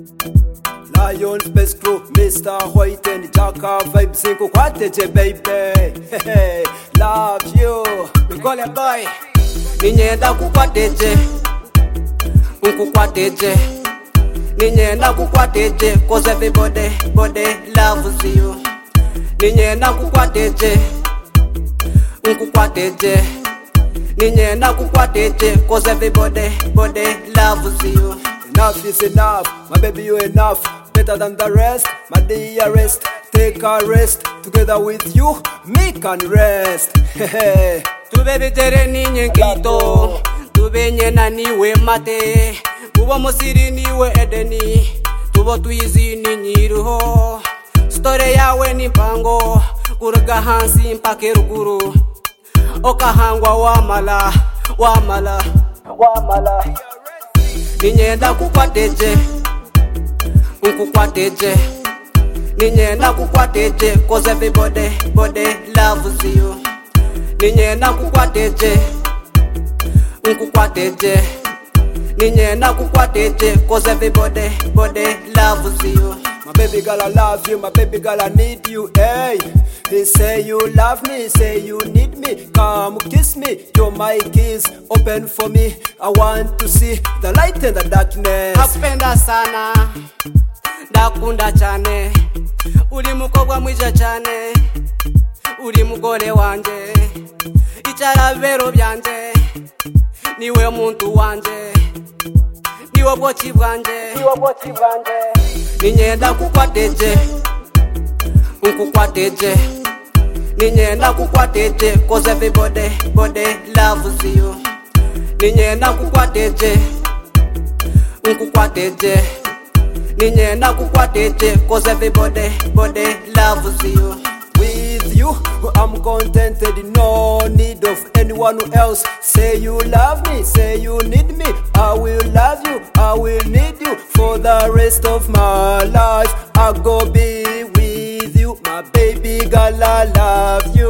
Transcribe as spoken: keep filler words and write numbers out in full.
Lions best crew, Mister White and Jacka vibes in Kukwateje baby. Hey, love you. We call it boy. Ninyenda kukwateje, nkukwateje. Ninyenda kukwateje, cause everybody, body loves you. Ninyenda kukwateje, nkukwateje. Ninyenda kukwateje, cause everybody, body loves you. Enough is enough, my baby you enough. Better than the rest, my dearest. Take a rest, together with you, me can rest. Hehe. Tube tere ninye kito, tube nyena niwe mate. Ubo musiri niwe edeni, tubo tuizi ni nyiruho. Story yawe ni pango, kuruga hansi mpake ruguru. Okahangwa wamala, wamala, wamala. Ninyenda kukwateje, nkukwateje. Ninyenda kukwateje, cause everybody, body loves you. Ninyenda kukwateje, nkukwateje. Ninyenda kukwateje, cause everybody, body loves you. My baby girl I love you, my baby girl I need you, hey. They say you love me, say you need me. Come kiss me, you're my kiss. Open for me, I want to see the light in the darkness. Nakupenda sana, ndakunda chane. Uri mukobwa mwiza chane, uri mugore wanje. Icharavero byanje, niwe muntu wanje. Niwe bwochi bwanje, niwe bwochi bwanje. Ninyenda kukwateje, nkukwateje. Ninyenda kukwateje, cause everybody, body loves you. Ninyenda kukwateje, nkukwateje. Ninyenda kukwateje, cause everybody, body loves you. With you, I'm contented, no need of anyone else. Say you love me, say you need me. I will love you, I will need you for the rest of my life. I go be with you, my baby girl, I love you.